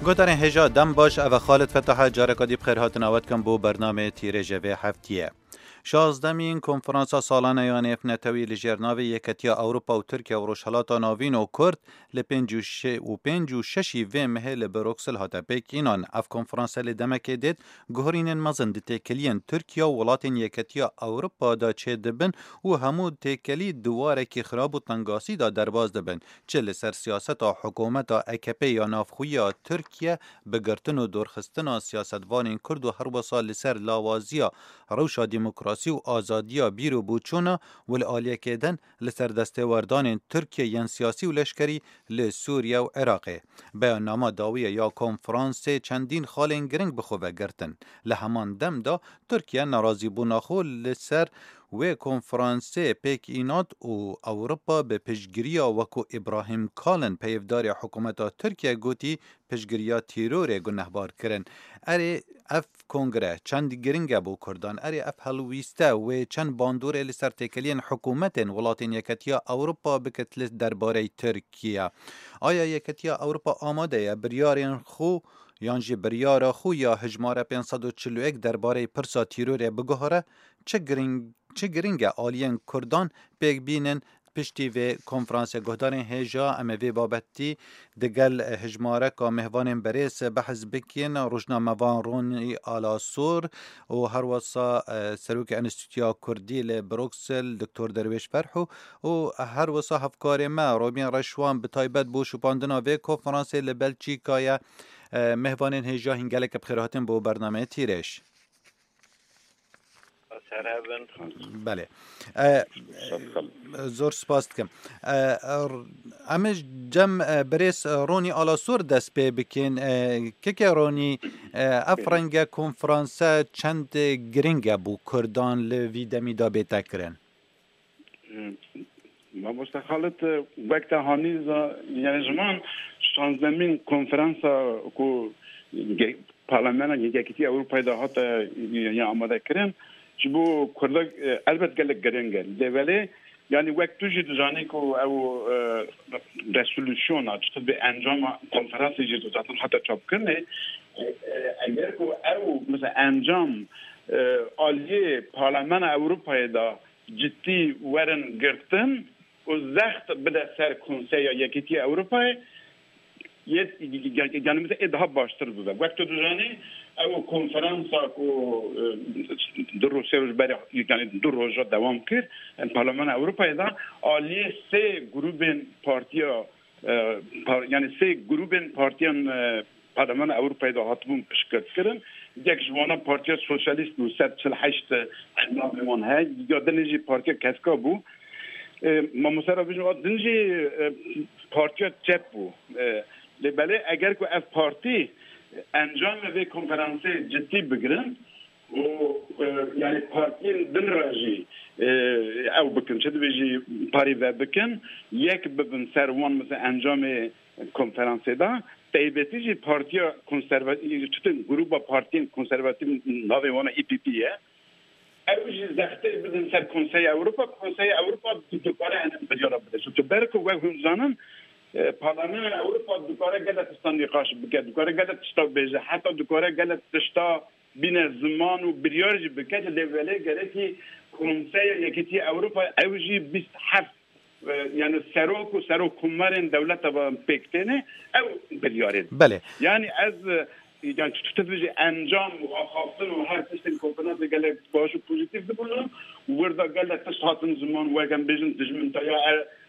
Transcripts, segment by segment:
گوتن هجا دم باش او خالد فتح جارکادی بخیر هاتن آوت کن بو برنامه تیره جوه هفتیه. 16مین کنفرانسا سالانه یان افنتوی لجرناوی یکتیا اوروپا و ترکیه و روشهلاتا ناوین و کرد لپنج و ششی و مهل بروکسل هاتا پیک اینان اف کنفرانسا لدمکه دید گهرینن مزن دی تکلین ترکیه و ولاتین یکتیا اوروپا دا چه دبن و همو تکلی دواره که خراب و تنگاسی دا درباز دبن چه لسر سیاست حکومت اکپی یا نافخوی ترکیه بگرتن و دورخستن سیاستوانین کرد و هر وصال لسر لاوازیا روشا دموکراسی و آزادیا بیرو بوچونا ول آلیه کدن لسر دستوردان ترکیه ین سیاسی و لشکری لسوریا و عراقه. بیان نامه داویه یا کنفرانس چندین خالین گرنگ بخواه گرتن. لهمان دم دا ترکیه نرازی بوناخو لسر و کنفرانس پیک اینات و اوروپا به پشگیریا وکو ابراهیم کالن پیفدار حکومت ترکیه گوتی پشگیریا تیرور گنهبار کرن. اره اف کنگره چند گرنگ بو کردان اره اف هلویسته و چند باندور لسر تکلین حکومت ولاتین یکتیا اوروپا بکتلس درباره ترکیه. آیا یکتیا اوروپا آماده یا بریارین خو یانجی بریار خو یا هجماره 541 درباره پرسا تیرور بگهاره چه گرنگ آلیان کردان پیک بینن پشتی و کنفرانس گهدارین هجا اموی بابتی دگل هجماره که مهوان بریس بحث بکین روشنامه‌وان رونی آلاسور و هر وصا سروک انستیتویا کردی لبروکسل دکتر درویش فرحو و هر وصا هفکار ما روبین رشوان بتایبت بو شپاندنا و کنفرانس لبلچیکای مهوانین هجا هنگلک بخیراتن بو برنامه تیرش. بله زور سپاس کم امش جم بریس رونی آلاسور دست پی بکن که رونی افرنگ کنفرانس چند گرنگ بو کردان لوی دمی دا بیتا کرن ما مستخالت وقت هانیز یعنی زمان 16مین کنفرانس کو پارلمان یکیتی اروپای دا هات یعنی آماده کرن چی بو کردگ البته گلک گرنگه دوله یعنی وقت توجی دزانی کو او رسولوشون چطور به انجام کنفرانس جدید دادن حتی چاپ کنه اگر کو او مثلا انجام عالیه پارلمان اروپای دا جدی ورن گرتن و زخت بده سر کنسه یکیتی اروپای یعنی مثل ادها باشتر بوده وقت دوزانی او کنفرانس کو دو روز برای یعنی دو روز دوام کرد پارلمان اروپا دا عالیه سه گروه پارتیا یعنی سه گروه پارتیان پارلمان اروپا دا هاتبون پیشکش کردن یک جوانا پارتیا سوسیالیست 148 اندام های یا دنیجی پارتیا کسکا بو ما مسرا بیشتر دنیجی پارتیا چپ بو بله اگر که اف پارتی انجام به کنفرانس جدی بگیرن و یعنی پارتی دن راجی او بکن چه دویجی پاری و بکن یک ببن سروان مثل انجام کنفرانس دا تایبتیجی پارتی کنسرواتیو چطور گروه پارتی کنسرواتیو ناوی وانا ای پی پیه اوجی زخته بدن سر کنسای اروپا دوباره انم بجارا بده تو برکو و همزانم پارلمان اروپا دوباره گلت استانیقاش بکرد دوباره گلت تشتا بیجه حتی دوباره گلت تشتا بین زمان و بریارج بکرد دوله گلتی کنسای یکیتی اروپا اوجی 27 یعنی سروک کمرین دولت با پیکتنه او بریارید بله یعنی از یعنی تدریج انجام و خواستن و هر تشتین کنفرانس گلت باشو پوزیتیو بکنم وردا گلت تشتاتن زمان وگم بیجن دجمنتا یا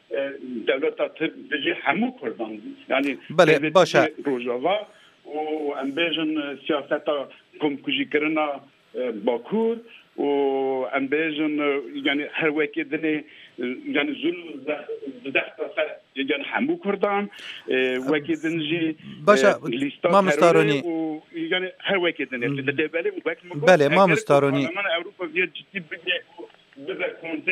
دولت بجی همو کردن یعنی بله باشه روجاوا و امبیجن سیاست کمکوژی کردن باکور و امبیجن یعنی هر وکی دنی یعنی ظلم زدخت سر یعنی همو کردن وکی دنجی باشه ما مستارونی یعنی هر وکی دنی بله ما مستارونی من اروپا بیاد جدی بده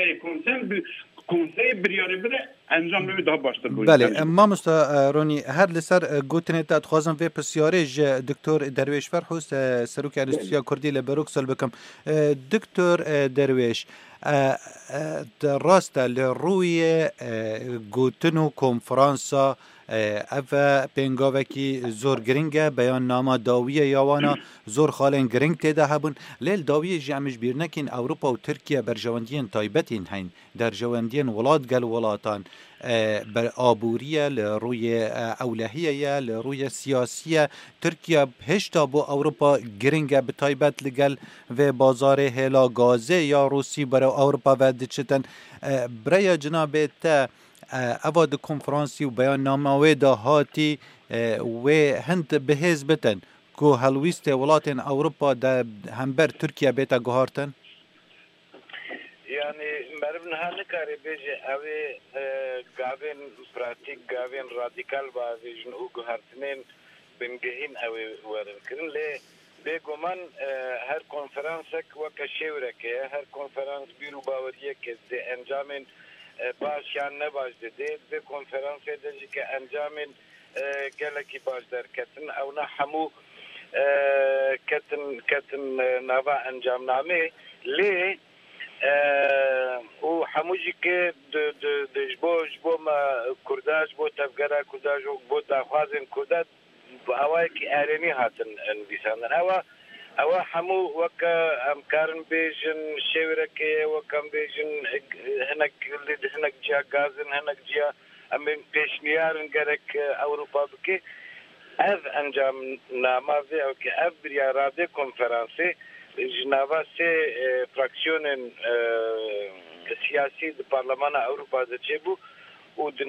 کنسای بریاری بده انجام بده daha başta bu. بله ما مستارونی هر لسر گوتنه تات خوازم و پسیارج دکتر درویش فرحوس سروک انستیتویا کردی لبروکسل بکم دکتر درویش راسته لروی گوتن و کنفرانسا اف پنگاوکی زور گرینگه بیان نامه داویه یاوانا زور خالن گرینگ تیده هبون لیل داویه جمعش بیرنکین اوروپا و ترکیه بر جواندین تایبتین هین در جواندین ولاد گل ولاتان بر آبوریه لروی اولهیه لروی سیاسیه ترکیه هشتا بو اوروپا گرینگه بتایبت لگل و بازار هلا گازه یا روسی برای اوروپا و دچتن برای جناب تا اواد کنفرانسی و بیان نامه دا هاتی و هند بهز بتن که هلویست ولاتن اوروپا دا همبر ترکیه بیتا گهارتن يعني مربن هنكاري بيجي اوي غافين براتيك غافين راديكال بازيجن او غارتنين بنجهين اوي ورن كرن لي بيغومان هر كونفرنسك وكشيورك هر كونفرنس بيرو باوريه كزي انجامن باش يعني نباش دي بي كونفرنس دجي كانجامن قالكي باش در كتن او نحمو كتن نافا انجام نامي ليه و هموجی که جبو ما کرداش بو تفگره کرداش بو داخوازن کرداد اوای که ارینی هاتن انویساندن اوا همو وکا امکارن بیجن شیورکه وکم بیجن هنک جا گازن هنک جا امین پیشنیارن گرک اوروپا بکی اف انجام نامازه او که اف بریاراده کنفرانسی جنابا سه فراکسیون سیاسی د پارلمان اوروپا د چبو او د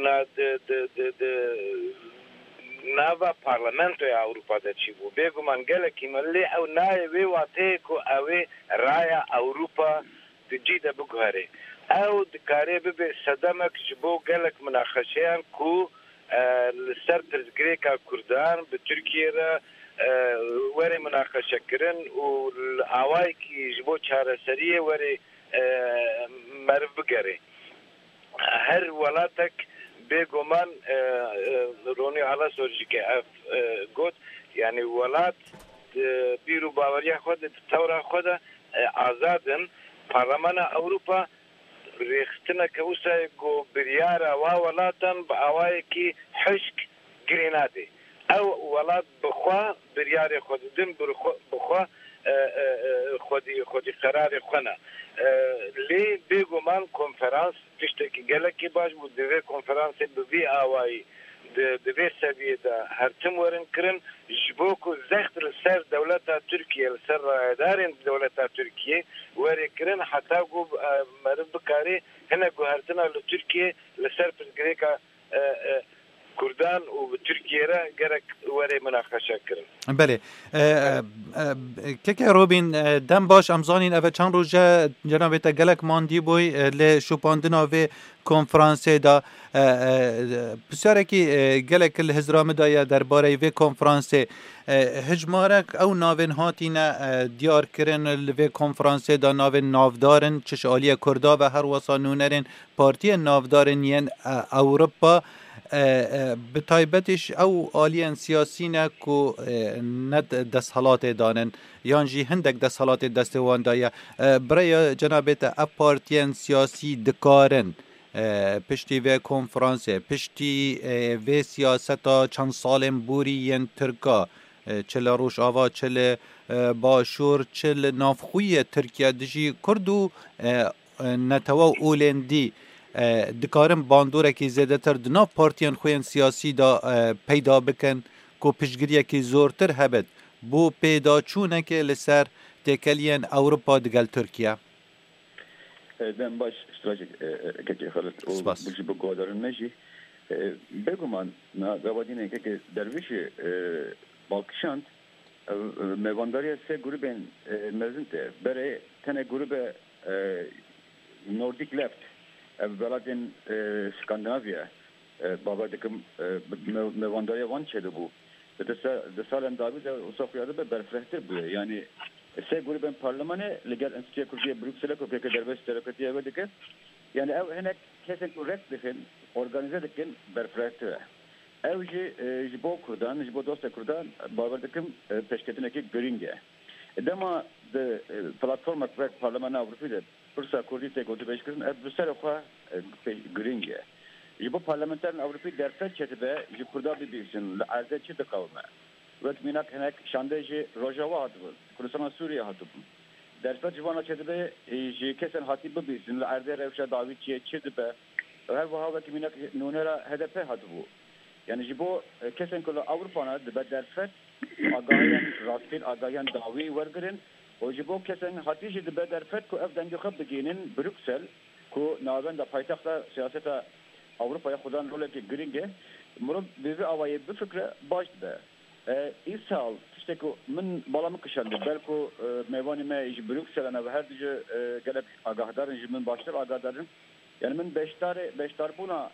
ناوا پارلمنت اوروپا د چبو بګو منګل کی ملي او نای وی واته کو اوی رایا اوروپا د جیده بګهره او د کاری به صدمک جبو گلک مناقشهان کو لسر ترزگریکا کردان به ترکیه را وری مناقشه کردن و آوای کی جبو چاره سریه وری مرف بگره هر ولاتک بگمان رونی حالا سورجی که اف گوت یعنی ولات بیرو باوری خود تورا خود آزادن پارلمان اوروپا ریختنه که اوسه گو بریاره و ولاتن با آوای کی حشک گریناده او ولات بخوا بریار خوددن بخوا خودی قرار خونه لی بگمان کنفرانس پشتکی گلکی باش بود دوی کنفرانس بوی آوائی دوی سویه دا هرتم ورن کرن جبوکو زخت لسر دولتا ترکیه لسر رایدارین دولتا ترکیه وری کرن حتی گو مرد بکاری هنه گو هرتنا لترکیه لسر پرگریکا کردان و ترکیه را گرک وری مناقشه کردن. بله که روبین دم باش امزانین اوه چند روزه جناب تا گلک ماندی بوی لشوپاندنا و کنفرانس دا بسیاره که گلک الهزرام دایا درباره و کنفرانس هجمارک او ناوین هاتین دیار کرن و کنفرانس دا ناوین نافدارن چش آلی کردا و هر واسانونرین پارتی نافدارن ین اوروپا به تایبتش او آلیان سیاسی نه که ند دستحالات دانن یانجی هندک دستحالات دستوان دایا برای جنابت اف پارتیان سیاسی دکارن پشتی و کنفرانس پشتی و سیاستا چند سالم بوری ین ترکا چل روش آوا چل باشور چل نافخوی ترکیه دجی کردو نتوا اولندی دکارم باندوره که زیده تر دناف پارتیان خوین سیاسی دا پیدا بکن که پشگریه که زورتر هبد بو پیدا چونه که لسر تکلین اوروپا دگل ترکیه ben baş stratejik keke halat o bu godarın meji beguman na davadine keke dervişi balkşant mevandariye se gruben mezinte bere tane grube Nordic left evvelatin Skandinavya babadakım mevandariye van çedi bu de salen davi de usafiyada be berfrehtir bu yani se gruben parlamene legal enstitüye kurdiye Brüksel'e kopyaka derbest terakatiye vedike yani ev henek kesen korrekt dikin organize dikin berfrehtir ev jibo kurdan jibo dosta kurdan babadakım peşketineki görünge dema de platforma parlament Avrupa'da پرسا کردی تگوت بشکرن بسر خوا گرینگه جبو پارلمانترن اوروپی درفت چتبه جی کردا بیبیسن لعرضه چه دقاومه وقت میناک هناك شاندجي روجاوا هاتبون كردستان سوريا هاتبون درفت جوانا چتبه جي كسن هاتي ببيسن لعرضه روشا داوي چتبه هر وها وقت میناک نونرا هدف هاتبو يعني جبو كسن كل اوروبانا دبه درفت آگاهیان راستین آگاهیان داوی ورگرن و جبو کسان هاتیجی دبه درفت کو اف دنگو خب بگینن بروکسل کو ناوند پایتخت سیاست اوروپا خودان رول کی گرینگه مرو بیزی آوای بفکر باش ده این سال تشتکو من بالام کشنده بلکو میوانی ما ایج بروکسل انا و هر دیجه گلب آگاهدارن جمن باشتر آگاهدارن yani من beştar buna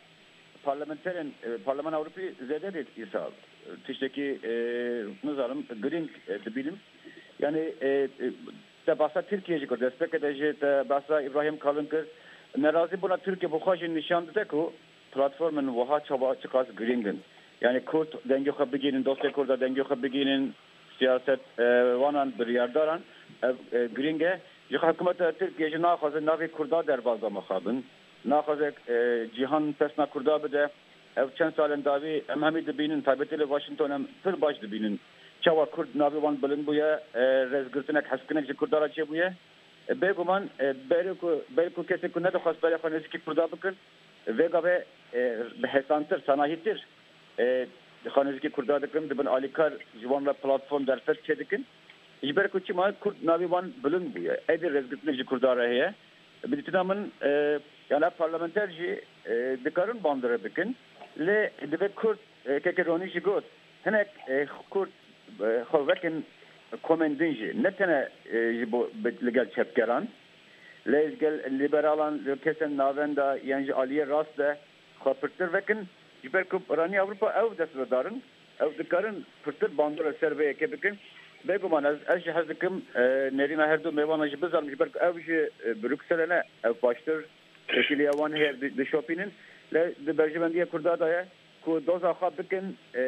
parlaman Avrupa zede değil isal. Tişteki nazarım green bilim. Yani te basa Türkiye'ci kod destek edici te basa İbrahim Kalınkır nerazi buna Türkiye bu hoşun nişandı da ku platformun vaha çaba çıkas green'in. Yani Kürt denge xabiginin dosya Kürt'da denge xabiginin siyaset vanan bir yerdaran green'e hükümet Türkiye'ci naxazı navi Kürt'da derbazda maxabın. ناخذك جهان تسنا كردا بده او چند سال داوی ام همید بینن تابعیت واشنگتن ام پر باش بینن چوا کرد ناوی وان بلند بویا رزگرتنک حسکنک کردارا چه بویا بگمان بلکو کسی کو ندخواست برای خانه کی کردا بکن وگا به بهتانتر صنایعتر خانه کی کردا دکن دبن الیکار جوان را پلتفرم درفت چه دکن اجبر کو چی ما کرد ناوی وان بلند بویا ادی رزگرتنک کردارا هه بدیتنامن yani parlamenterci dikarın bandıra bikin le deve Kürt kekeroni jigot henek Kürt xalqın komendinci netene bu legal çepkeran le gel liberalan kesen navenda yani aliye rast da xapırtır vekin jiber ku rani Avrupa ev desradarın ev dikarın pırtır bandıra serveye kebikin بگمان از حزکم نرینا هر دو میوانه جبزار میشه برک اوج بروکسلنه او پاشتر شکلیوان هر دشوپینن ل برجمندی کردا دایه کو دوزا خواب بکن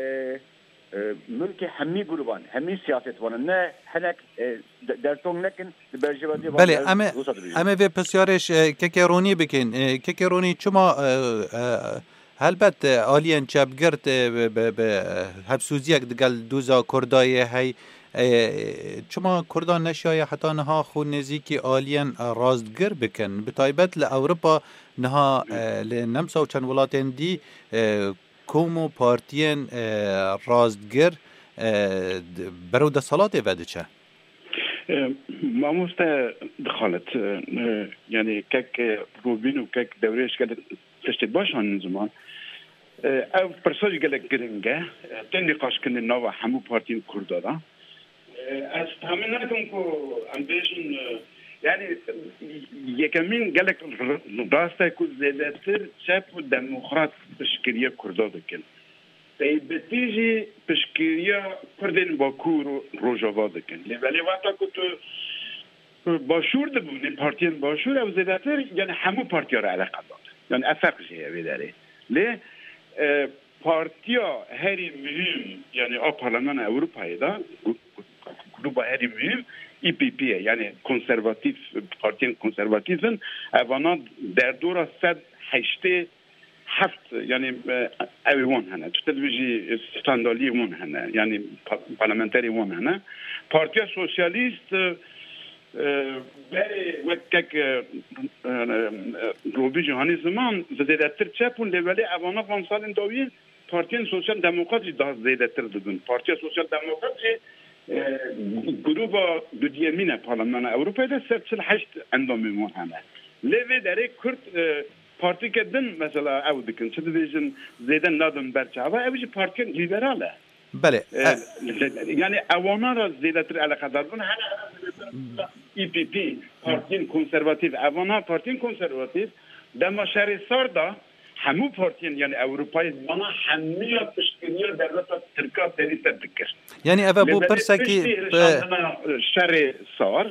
ملک همی گروبان همی سیاست وان نه هنک درتون نکن برجمندی بله اما و پسیارش ککرونی بکن ککرونی چما البته آلین چپگرد به حبسوزیک دگل دوزا کردای هی چما کردان نشایه حتی نها خود نزیکی آلین رازدگر بکن به تایبت لأوروپا نها لنمسا و چند ولاتین دی کومو پارتین رازدگر برو ده صلاة وده چه؟ ماموستا دخالت يعني كك روبين وكك دوريش كده تشتت باش هن زمان او برساج قالك جرينجا تاني قاش كن النوع حمو بارتين كردادا از تامنكم كو امبيشن يعني يكمين قالك راستا كو زيادتر شاب ديمقراط بشكريه كردادا كن بتيجي بشكريه كردين باكور روجاوا دكن لي وقتا كنت باشور دبوني بارتين باشور او زيادتر يعني حمو بارتيا را علاقه داد يعني افق شيء بداره ليه بارتيا هري مهم يعني برلمان اوروبا دا جروب هري مهم اي بي بي يعني كونسرفاتيف بارتين كونسرفاتيفن اوانا در دورا 108 يعني اوان هنا تدويجي ستاندالي وان هنا يعني بارلمانتري وان هنا بارتيا سوسياليست برای وقت روبی جهانی زمان زیادتر چپون لیولی اوانا 5 سال داوی پارتی سوسیال دموکراتی داز زیادتر دادن پارتی سوسیال دموکراتی گروه دویمین پارلمان اروپایی ده 38 اندامیمون همه لیوی داره کرد پارتی کردن مثلا او دکن چه دیجن زیادن نادم برچه و اوجی پارتی لیبراله بله يعني اوانا زیادتر علاقه دارن ای پی پی پارتین کنسرواتیو اوانا پارتین کنسرواتیو دما شهرستان دا همو پارتین یعنی اروپای وانا همه تشکیلیه دولت ترکیه دری تدکر یعنی اوا بو پرسکی شهرستان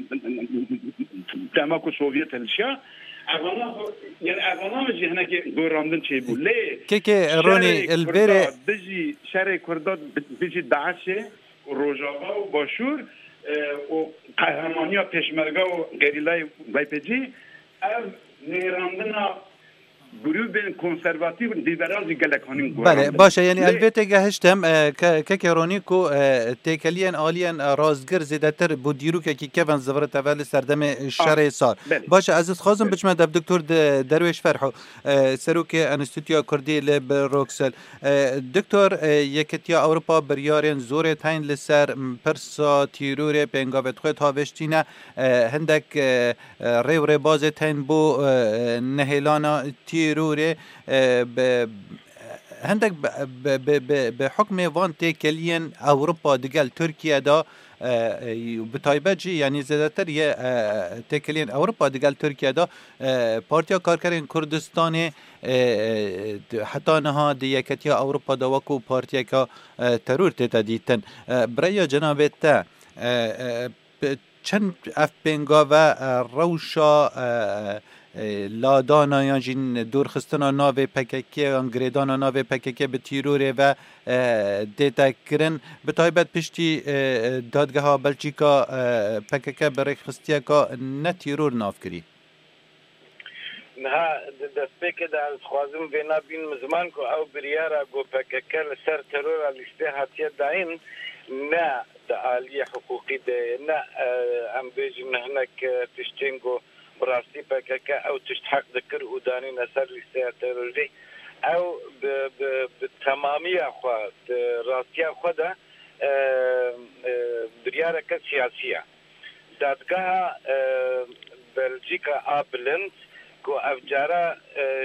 دما کو سوویت الشیا اوانا يعني اوانا مجي هنا كي غوراندن شي بولي كي روني البيري بيجي شارع كرداد بيجي داعش وروجاوا وباشور و قهرمانی پیشمرگا و گریلای وایپجی اف نیراندنا گروه کنسرواتیو لیبرال گلکانی بله باشه یعنی البته گهشتم که کرونیکو تکلیان آلیان رازگر زیادتر بود دیرو که کیفن زبرت اول سردم شرع سال باشه عزیز خازم بچم دکتر درویش فرحو سروک انستیتویا کردی لبروکسل دکتر یکتیا اروپا بریارن زور تاین لسر پرسا تیرور پنگاوت خود هاوشتینه هندک ریور باز تاین بو نهیلانا تیروره هندك بحكم وان تكلين أوروبا دقال تركيا دا بتايبجي يعني زيادتر تكلين أوروبا دقال تركيا دا بارتيا كاركرين كردستاني حتى نها ديكتيا أوروبا دا وكو بارتيا كا ترور تتديتن برأي جنابت تا چند اف بنگا و روشا لادانا یا جین دورخستنا ناو پککی انگریدانا ناو پککی به تیروره و دیتا کرن به تایبت پشتی دادگاه ها بلژیکا پککی برای خستیا که نه تیرور ناف کری نه دست که در خوازم وینا بین مزمان کو او بریارا گو پککی لسر ترور لیسته هاتیه داین نه دا عالی حقوقی ده نه ام بیجم هنک پشتینگو براستی پککه او تشتحق ذکر وداني نسر لسته تروری او بتمامی خود راستی خود بریارک سیاسیه دادگاه بلژیکا آبلند کو افجارا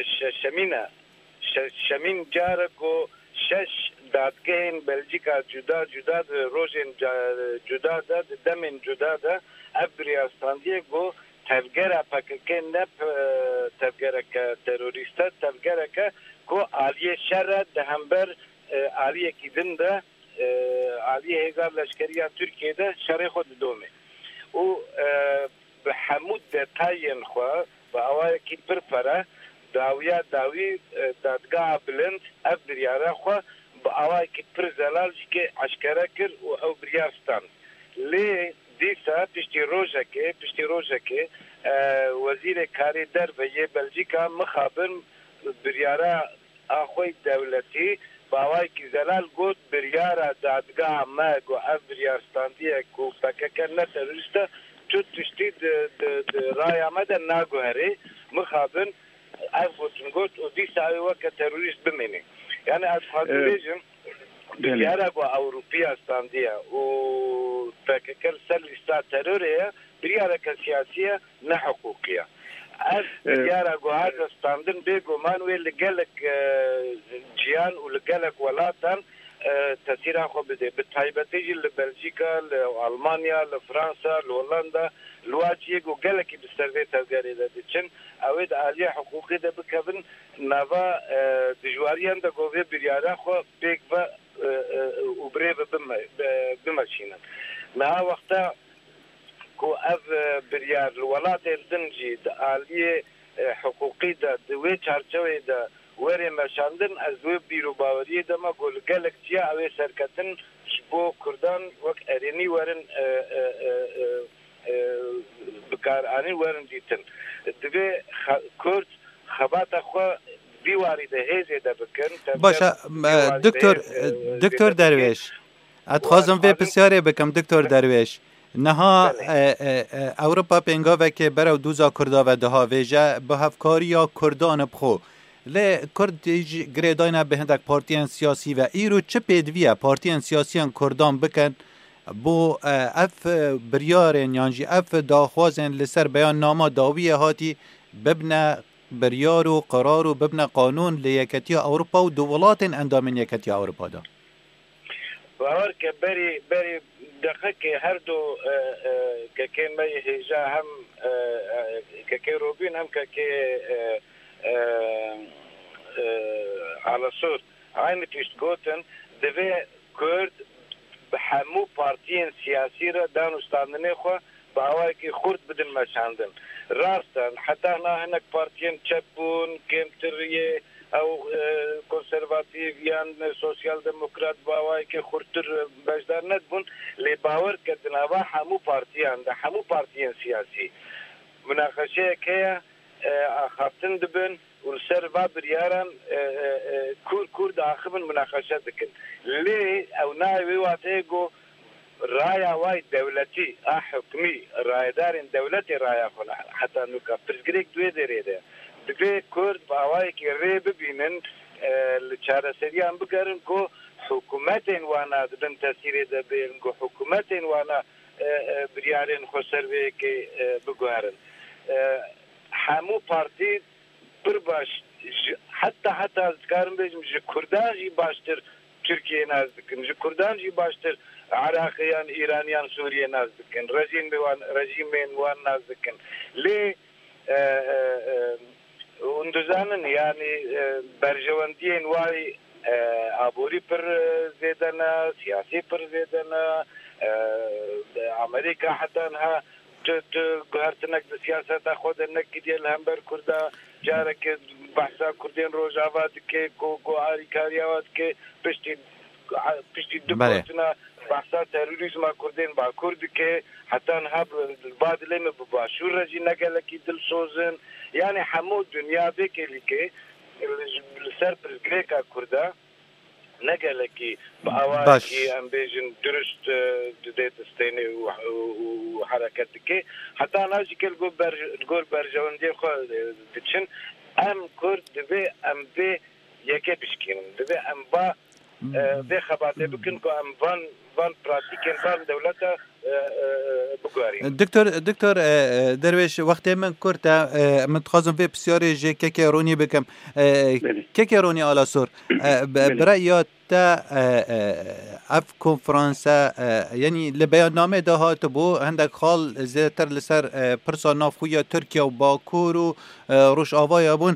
شمین جاره کو شش دادگاه بلژیکا جدا جدا روزن جدا ده دمن جدا ده ابریاستاندیه کو تفگره پککه نپ تفگره که تروریسته تفگره که کو عالیه شر دهمبر عالیه کی دنده عالیه هزار لشکریه ترکیه ده شر خود دومه و به حمود دتاین خو با اوای کی پرپره داویا داوی دادگاه بلند اف بریاره خو با اوای کی پر زلال که عسکره کر او بریارستان لی دیسا پشتی روزه که وزیر کاری در و یه بلژیکا مخابن بریاره آخوی دولتی باوای کی زلال گوت بریاره دادگاه ما گو اف بریارستاندیه کو پککر نه تروریسته چود تشتی رای آمده ناگوهره مخابن اف گوتن گوت و دیسا وکه تروریست بمینه یعنی از خاطر بریاره گو اوروپی استاندیه و پککر سر لیستا تروریه بریاره که سیاسیه نه حقوقیه از بریاره گو هر استاندن بگو منوی لگلک جیان و لگلک ولاتن تاثیر خو بده به تایبتی لبلژیکا لالمانیا لفرانسا لهولندا لواجی گو گلکی بسرده تزگاری دادی چن اوید عالیه حقوقی ده بکبن نوا دجواریان ده گوه بریاره خو بیگ و وبريب بمشينا مع وقتها كو اف بريار الولاد الدنجي عاليه حقوقي دا دوي چارچوي دا وري مشاندن از دوي بيرو باوري دا ما گول گلکتيا اوي سرکتن بو كردان وك اريني ورن بكاراني ورن ديتن دوي كرد خبات خو دیواری ده هیزه ده بکن باشه دکتر درویش اتخوازم وی بسیاری بکم دکتر درویش نها اوروپا پنگاوه که برو دوزا کردا و دها ویجه به هفکاری یا کردان بخو لی کرد گریداینا به هندک پارتیان سیاسی و ایرو چه پیدویه پارتیان سیاسیان کردان بکن بو اف بریارن یانجی اف داخوازن لسر بیان ناما داویه هاتی ببنه بریار و قرار و ببنه قانون لیکتیا اوروپا و دولات اندامن یکتیا اوروپا دا باور که بری دقیقه هر دو که می هیجا هم که روبین هم که على صوت عين تيشت گوتن دوی کرد به همو پارتیین سیاسی را دانو ستاندنه خو با هوای که خورد بدن مشاندن راستن حتی نه هنک پارتیین چپون کمتریه او کنسرواتیو یان سوسیال دموکرات باوای که خورتر بجدار ندبون لی باور کردن و همو پارتیان ده همو پارتیان سیاسی مناقشه که خاطن دبن والسر باب رياران كور داخل مناقشه دكن ليه او ناوي واتيجو رايا واي دولتي حكمي راي دارين دولتي رايا خلا حتى نوكا برزغريك دوي دريده دغه کورد باوای کی ریب بینن لچاره سریان بګرن کو حکومتین وانا دن تاثیر ده بین کو حکومتین وانا بریارن خو سروي کی بګارن همو پارتی برباش حتی ذکرم بيجم كردان جي باشتر تركيا نازدكن كردان جي باشتر عراقيان ايرانيان سوريا نازدكن رجيمين وان نازدكن ليه وندزانن يعني برجواندين واي عبوري پر زيدنا سياسي پر زيدنا امريكا حتى انها گهرتنک د سیاست خود نک ديال همبر کردا جارك بحثا كردين روجاوات كي كو عاريكاريات كي بشتي دبوتنا بحثا تيروريزم كردين با كرد كي حتى نهب بعد لما بباشور رجي نقل كي دل سوزن يعني حمود دنيا بك اللي كي السر برغريكا كردا نقل كي باواكي امبيجن درست ديت ستيني وحركات كي حتى ناجي كل جول برجون دي خو دتشن ام كرد دبي ام بي يكي بشكين دبي ام با دي خباته بكن كو ام فان براتيكن فان دولته بقاري دكتور درويش وقت من كرتا متخازم في بسياري جي كيكيروني بكم كيكيروني على سور برأيات تا اف کنفرانسا یعنی لبیان نامه دهات بو هندک خال زیتر لسر پرسا نافویا ترکیه و باکور و روش آوایا بون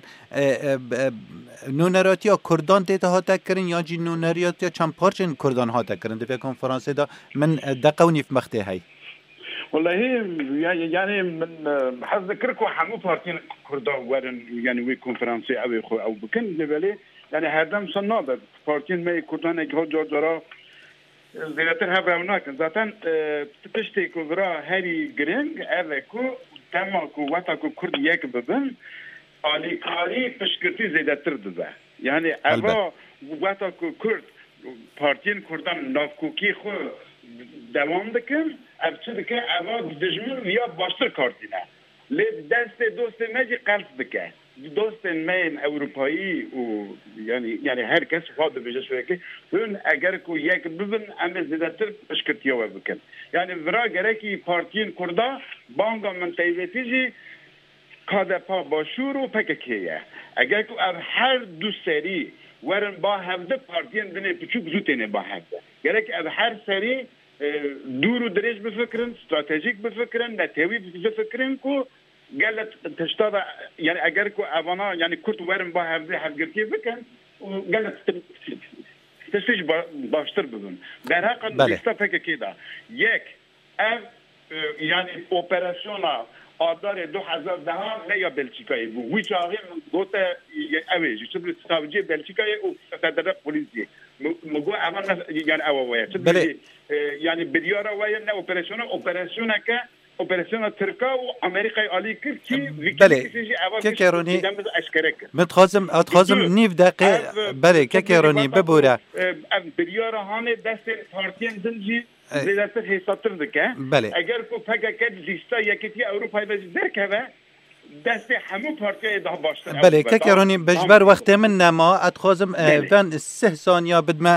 نونراتی ها کردان دیتا ها تکرین یا جی نونراتی ها چند پارچن کردان ها تکرین دفعه کنفرانسه دا من دقونی في مخته هاي والله يعني من حظ ذكركم حمو بارتين كردان ورن يعني وي كونفرنسي او بكن دبلي يعني هردم صنابه بارتين ما كردان که جورا زیاتر هوا هناك ذاتن تشتي كبرى هاري جرينج اوكو تماكو واتاكو كرد يك ببن علي كاري بشكرتي زيادتر ده يعني اوا واتاكو كرد بارتين كردان نافكوكي خو دوام دکن ابچه که اول دجمن یا باشتر کاردینه لی دست دوست مجی قلب بکه دوست من اروپایی و یعنی هر کس فاده بجه شویه که اون اگر که یک ببن ام زیادتر اشکرتیه و بکن یعنی ورا گره که پارتین کرده بانگا منطقیتی جی کادپا باشور و پککیه اگر که هر دو سری ورن با هفته پارتین دنه پچوک زوتینه با هفته گره که هر سری دور و دریج بفکرن استراتژیک بفکرن نتیوی بفکرن کو قالت تشتغل يعني اجركو افانا يعني كنت ورم با هفزي حفقرتي بكن وقالت تسيج باشتر بدون برها قد بيستفك كده يك يعني اوبراسيونا آدار 2010 نه یا بلژیکایی بود وی چاقی گوته اویجی چه بله تاوجی بلژیکایی و تدرب پلیسی مگو اول یعنی اوایه چه بله یعنی بدیارا وای نه اپراسیون که اپراسیون ترکا و آمریکای عالی کرد که بله کیرونی متخازم نیف دقیقه بله کیرونی ببوره بدیارا هانه دست پارتین دنجی زیادتر حساتر دکه اگر کو فکر لیستا یکی اروپای بزرگ که دست همه پارتی ده باشتر بله کیرونی بجبر وقت من نما اتخازم فن 3 ثانیه بدما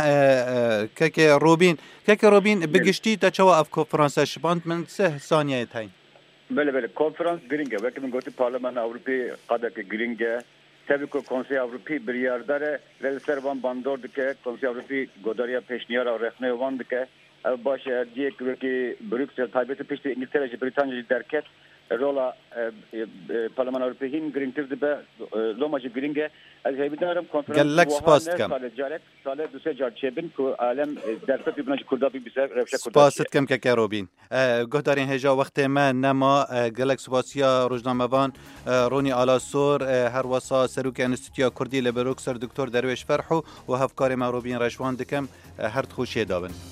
روبین بگشتی تا چوا اف کنفرانس شپاند من 3 ثانیه تاین بله کنفرانس گرینگه وقتی من گفتی پارلمان اروپی قدر که گرینگه tabii ki Konsey Avrupi bir yerde Relservan bandor dike Konsey Avrupi godariya peşniyara rehne van dike baş diye ki Brüksel taybeti peşte İngiltere Britanya derket رولا پارلمان اروپایی هین گرینتر دبه لوماج گرینگه از هیچ دارم گلک سپاس کم سال دوسه جار چبن کو عالم درس بیبناج کردا بی بسر رفشه کردا سپاس کم که کروبین گهدارین هجا وقت ما نما گلک سپاسیا روزنامه‌وان رونی آلاسور هر وسا سروک انستیتویا کردی لبروکسر دکتر درویش فرحو و هفکار مروبین رشوان دکم هر خوشی دابن